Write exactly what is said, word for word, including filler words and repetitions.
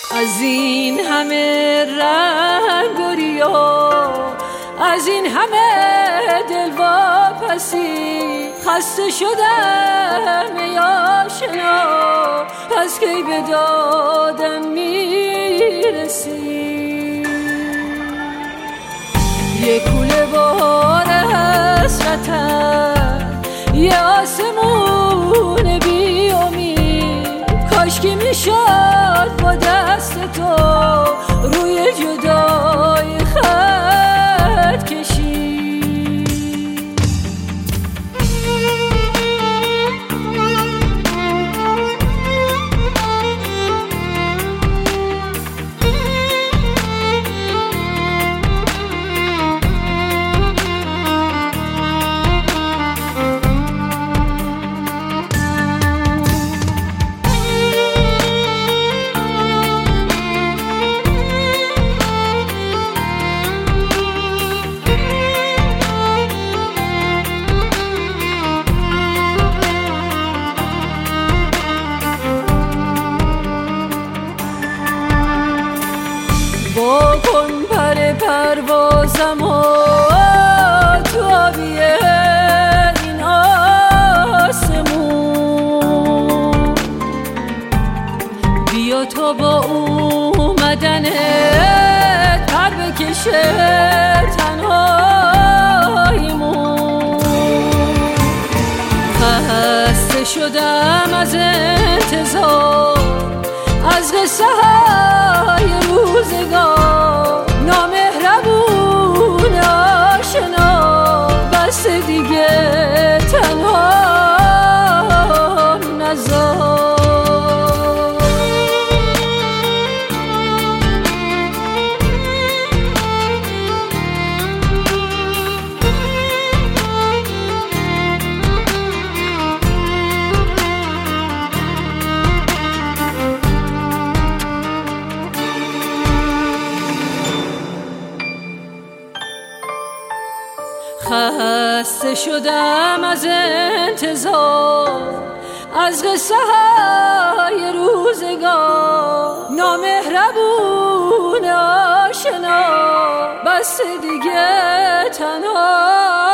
از این همه رنگ و ریا، از این همه دلواپسی، خسته شدم ای آشنا، پس کی به دادم میرسی؟ یه کوله بار حسرتم، یه آسمون بی امید، کاشکی میشد با دست تو روی جدای خط کشید. با کن پر پروازم و تو آبیه این آسمون، بیا تا با اومدنت پر بکشه تنهاییمون. خسته شدم از انتظار، از قصه های روزگار، نامهربون آشنا، بس دیگه تنها نذار. خسته شدم از انتظار، از قصه های روزگار، نامهربون آشنا، بس دیگه تنها